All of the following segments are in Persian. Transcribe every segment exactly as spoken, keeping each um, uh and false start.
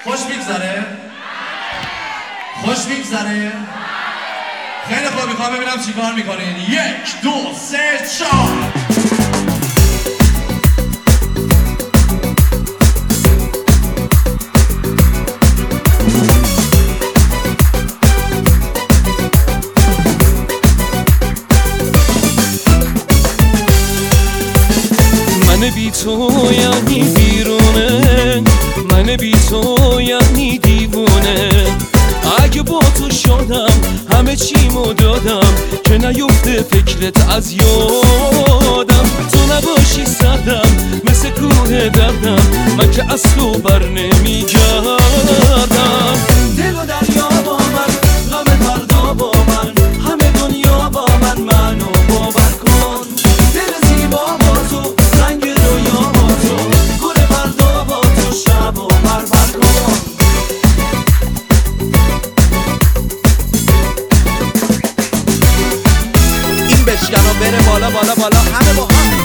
خوش میگذره؟ خوش میگذره؟ خیلی خوب، میخوام ببینم چی کار میکنین. یک دو سه چهار. من بی تو یعنی بیرونه، من بی تو یعنی دیوونه. اگه با تو شدم همه چیمو دادم که نیفته فکرت از یادم. تو نباشی صدم مثل کوه دردم، من که از تو بر نمیگردم. دل و دریا با من، غم فردا با من، همه دنیا با من، منو باور کن. دل زیبا با تو، رنگ رویا با تو، گل فردا با تو، شب و پرور کن. این بشکن و بره بالا بالا بالا، همه با هم.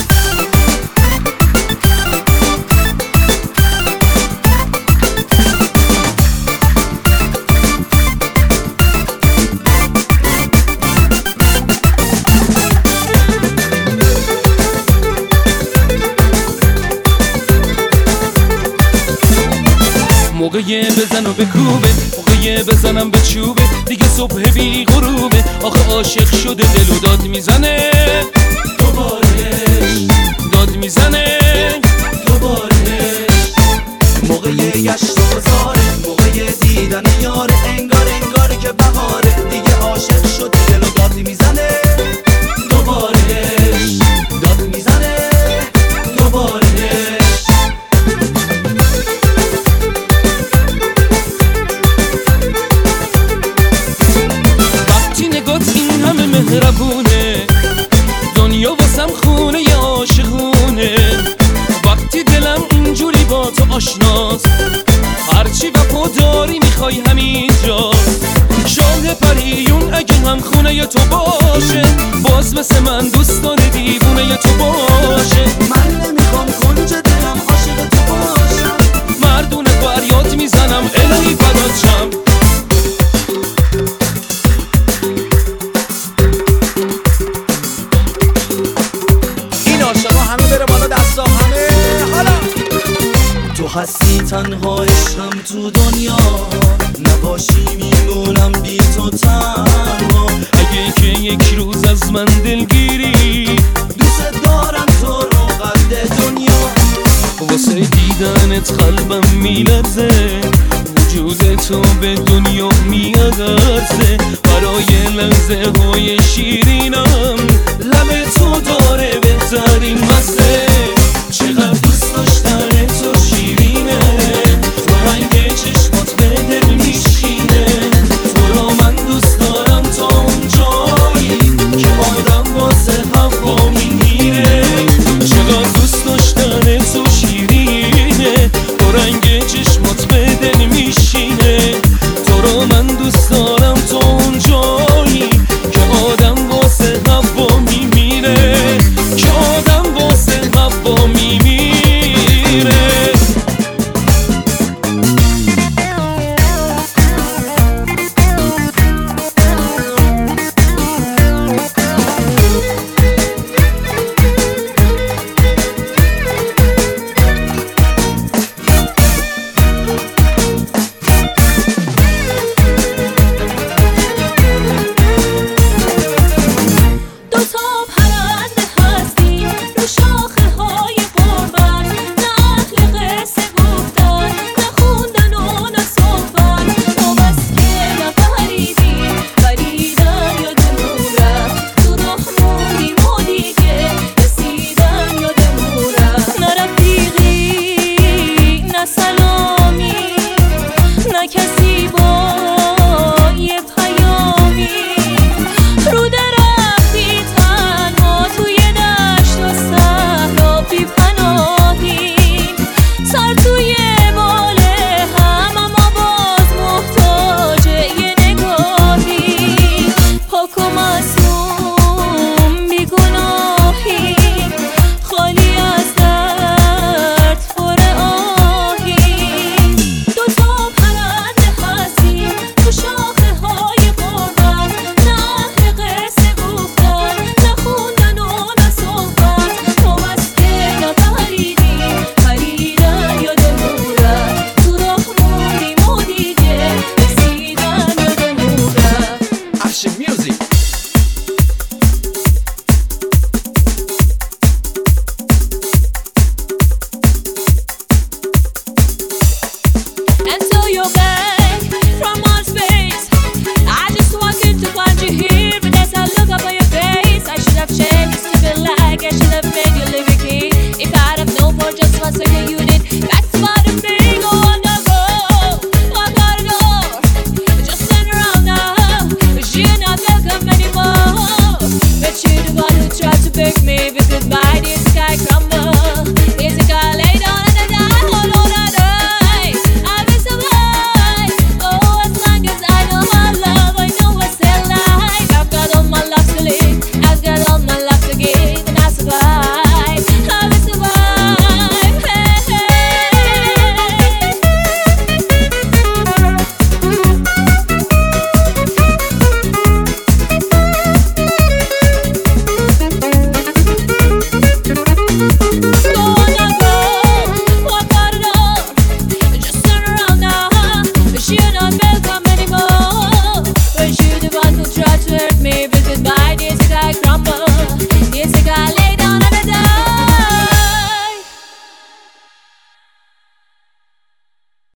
موقعی بزن و بکوبه، موقعی بزنم به چوبه، دیگه صبح بی غروبه. آخه عاشق شده دل و داد میزنه دوبارهش، داد میزنه دوبارهش. موقع گشت و بزاره، موقع دیدن یاره، انگار انگار که بهاره. دیگه عاشق شده دل و داد میزنه دوبارهش، داد میزنه دوبارهش. این همه مهربونه، دنیا واسم خونه ی عاشقونه. وقتی دلم اینجوری با تو آشناست، هرچی وفا داری میخوای همینجا. شاه پریون اگه هم خونه ی تو باشه، باز مثل من دوست داره دیوونه ی تو باشه. من نمیخوام کنج دلم عاشق تو باشم، مردونه فریاد میزنم الهی فدات شم. همه بره بالا دستا، همه حالا. تو هستی تنها عشقم تو دنیا، نباشی میمونم بی تو تنها. اگه که یک روز از من دلگیری، دوست دارم تو رو قد دنیا. واسه دیدنت قلبم میلرزه، وجود تو به دنیا میارزه. برای لحظه های شیرینم لب تو داره بهترین مزه.